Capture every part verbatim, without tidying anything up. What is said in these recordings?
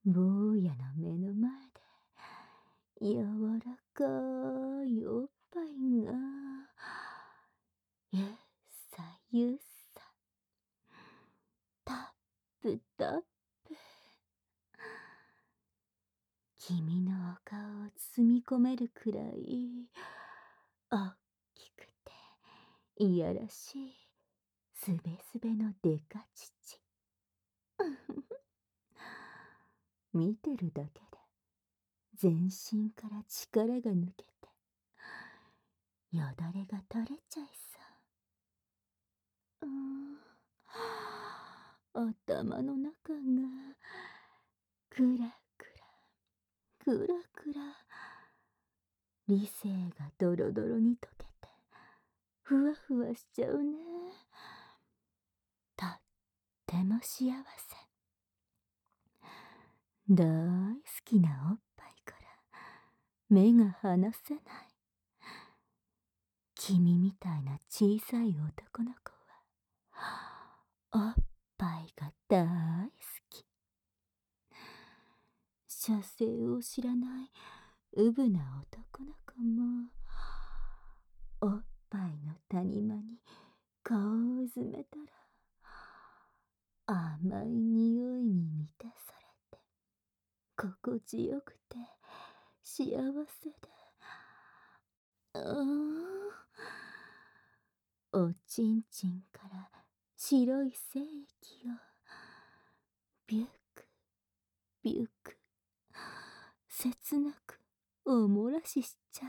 坊やの目の前で柔らかいおっぱいがゆっさゆっさタップタップ、君のお顔を包み込めるくらいおっきくていやらしいすべすべのデカ乳。見てるだけで全身から力が抜けてよだれが垂れちゃいさ。うーん、頭の中がクラクラクラクラ、理性がドロドロに溶けてふわふわしちゃうね。とっても幸せ。大好きなおっぱいから目が離せない。君みたいな小さい男の子はおっぱいが大好き。射精を知らないうぶな男の子もおっぱいの谷間に顔をうずめたら甘い匂いに満たされて心地よくて幸せで、ああ、おちんちんから白い精液をビュクビュク切なくおもらししちゃう。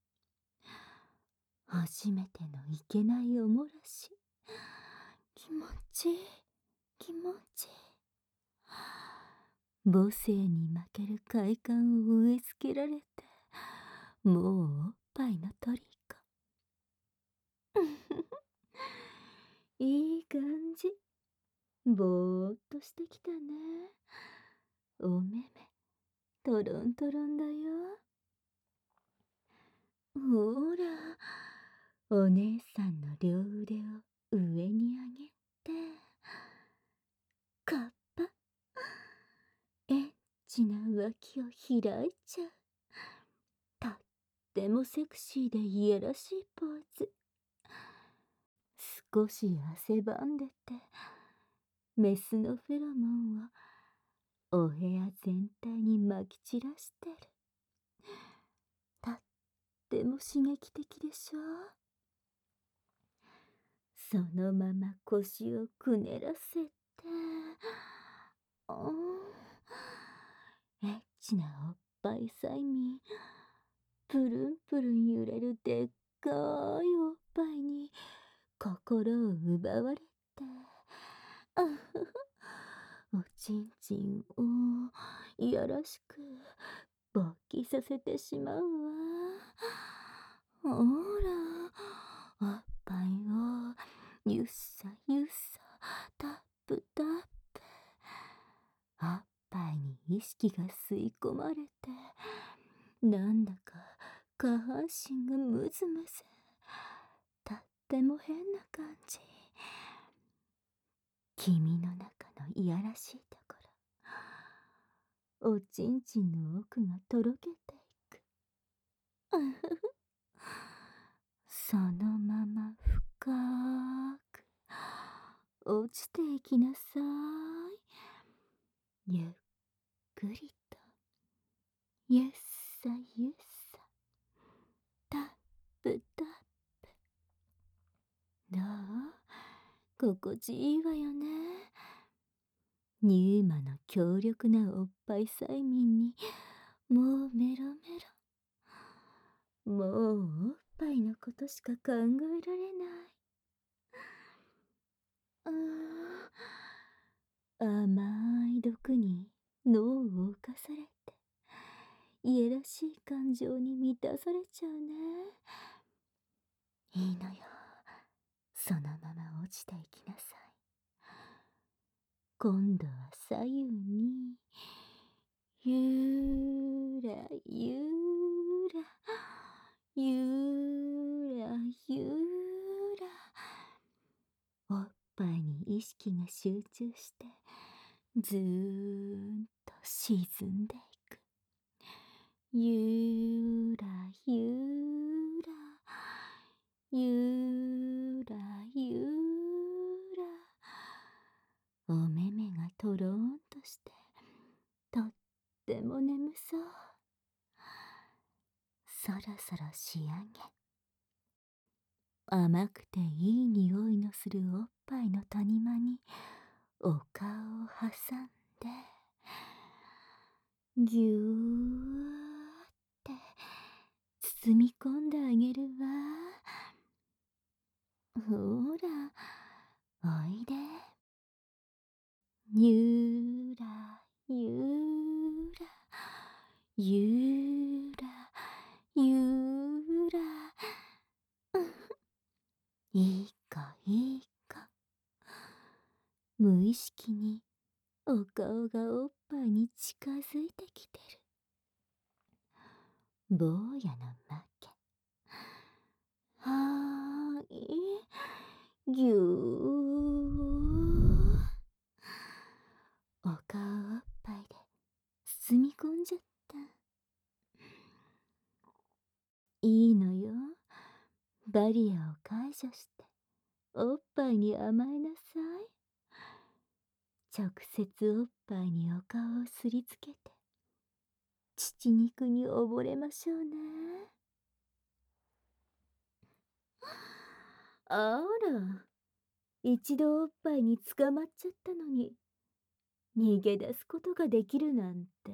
初めてのいけないおもらし、気持ちいい気持ちいい。母性に負ける快感を植え付けられてもうおっぱいの虜。いい感じ。ぼーっとしてきたね。お目目トロントロンだよ。ほら、お姉さんの両腕を上に上げてカッパ、エッチな脇を開いちゃう。とってもセクシーでいやらしいポーズ。少し汗ばんでてメスのフェロモンをお部屋全体にまき散らしてる。とっても刺激的でしょ。そのまま腰をくねらせて、あーエッチなおっぱい催眠、プルンプルン揺れるでっかいおっぱいに心を奪われて、あふふ、おちんちんをいやらしく勃起させてしまうわ。ほら、おっぱいをゆっさゆっさタップタップ、おっぱいに意識が吸い込まれてなんだか下半身がムズムズ、とっても変な感じ。君の中のいやらしいところ、おちんちんの奥がとろけていく。あふふ、そのまま深く落ちていきなさい。ゆっくりとゆっさゆっさタップタップ。どう？心地いいわよね。ニューマの強力なおっぱい催眠にもうメロメロ。もうおっぱいのことしか考えられない。ああ、甘い毒に脳を侵されていやらしい感情に満たされちゃうね。いいのよ、そのまま落ちていきなさい。今度は左右にゆらゆらゆらゆら、おっぱいに意識が集中してずーんと沈んでいく。ゆーらゆーら、ゆーらゆーら。お目目がとろーんとして、とっても眠そう。そろそろ仕上げ。甘くていい匂いのするおっぱいの谷間にお顔を挟んで、ぎゅーって包み込んであげるわ。ほら、おいで。ゆーら、ゆーら、ゆーら、ゆーら。いい子いい子。無意識にお顔がおっぱいに近づいてきてる。坊やの負け。はーい、ぎゅー。お顔おっぱいで包み込んじゃった。いいのよ。バリアを解除しておっぱいに甘えなさい。直接おっぱいにお顔をすりつけて乳肉に溺れましょうね。あら、一度おっぱいに捕まっちゃったのに逃げ出すことができるなんて。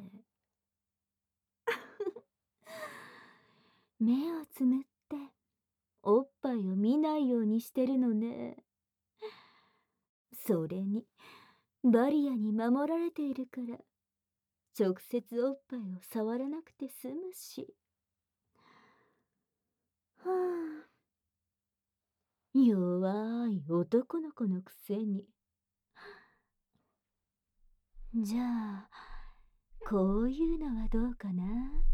目をつむっておっぱいを見ないようにしてるのね。それにバリアに守られているから直接おっぱいを触らなくて済むし。はあ、弱い男の子のくせに。じゃあこういうのはどうかな。